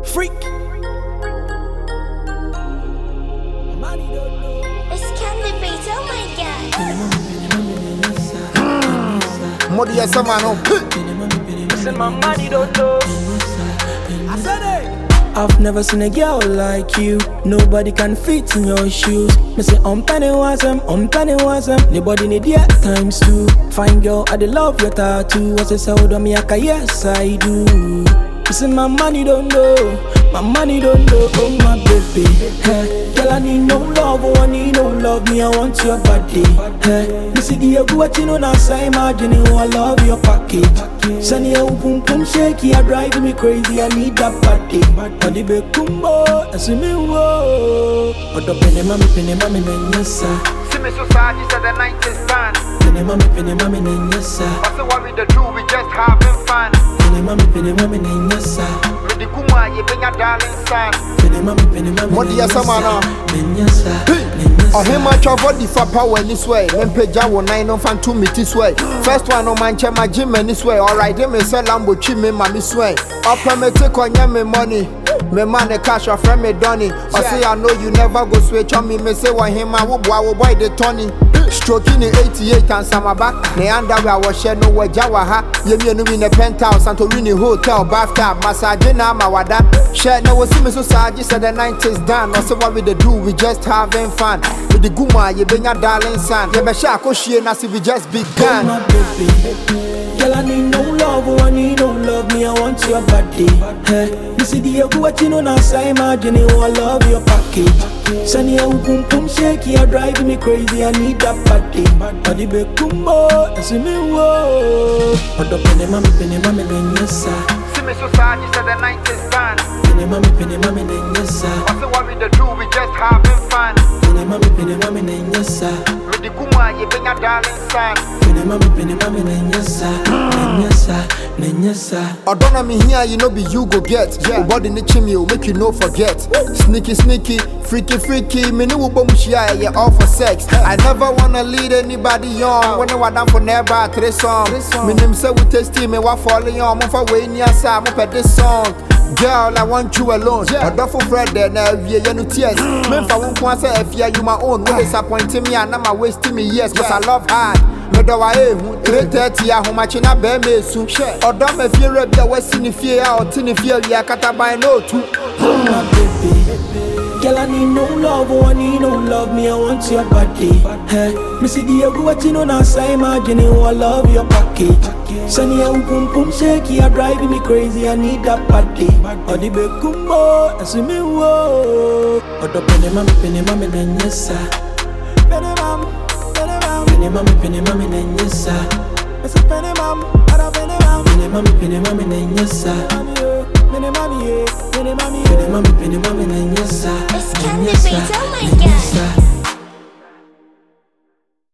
Freak. It's Candy Beats, oh my god. Modi ya samano. Listen, my money don't know. I said it. I've never seen a girl like you. Nobody can fit in your shoes. Me say penny was nobody need yet times two. Fine girl, I love your tattoo. I say so do me aka, yes I do. Listen, my money don't know. My money don't know, oh my baby. Hey, girl, I need no love, oh I need no love. Me, I want your body. Hey, you see the what you know now, say imagine you, I love your package. Sunny, oh boom boom shaky, I drive me crazy. I need that body. Body be kumbo, I see me whoa. But the penny mommy, then yes sir. See me so sad, you said the 90s band. Penny mommy, then yes sir. What's the what we do? We just having fun. Penny mommy, then yes sir. The Kuma, you bring a darling son. Modi ya samano. Oh, him I travel the for power this way. Then Peja 9 on fan 2 meet this way. First one on my my gym this way. Alright, then me sell Lambo chime my sway. Up me take on me money. Me man cash or friend me Donny. I say I know you never go switch on me. Me say what him I will boy the Tony. Stroking in 88 and some back. The underwear was share no way Jawaha. You know in a penthouse and to win a hotel bathtub. Massage na mawada. Share no see me so sad. You said the 90s done. Also what we do, we just having fun. With the Guma, you bring a darling son. You be shako she and as if we just began. My baby, girl, I need no love, oh I need no love. Me, I want your body. Hey, you see the what you know now, say imagine you, I love your package. Sunny, oh boom boom shaky, I drive me crazy. I need that body. Body be kumbo, I see me whoa. But the penny mommy, then yes sir. See me so sad, you said the 90s band. Penny mommy, then yes sir. What's the what we do? We just having fun. Penny mommy, then yes sir. With the Kuma, you bring a darling son. Penny mommy, then yes sir. Then yes sir. I don't know me here, you know be you go get. Your body in the chimney will make you no forget. Sneaky, freaky. Me no bum shia, yeah, all for sex. I never wanna lead anybody on. When I was down for never at this song. Me name say we tasty, me what falling on. Move away near Sam up at this song. Girl, I want you alone. A duffel Fred there, now you no tears. Men for one point say if you my own. When disappointing me and I'm wasting me years, cause I love hard. Me do I 330 ya how much na be me soon. Or don't me fear up the west in the fear or tin fear we are cut by no two. My baby, girl, I need no love, oh I need no love. Me, I want your body. Hey, me see the what you know now, say imagine you, I love your package. Sunny, oh boom boom shaky, I drive me crazy. I need that body. Body be kumbo, I see me whoa. But the penny mommy, then yes sir. Penny mommy, then yes sir. It's a penny mommy, penny mommy, then yes sir. Penny mommy, then yes sir. It's Candy Beats, oh my god.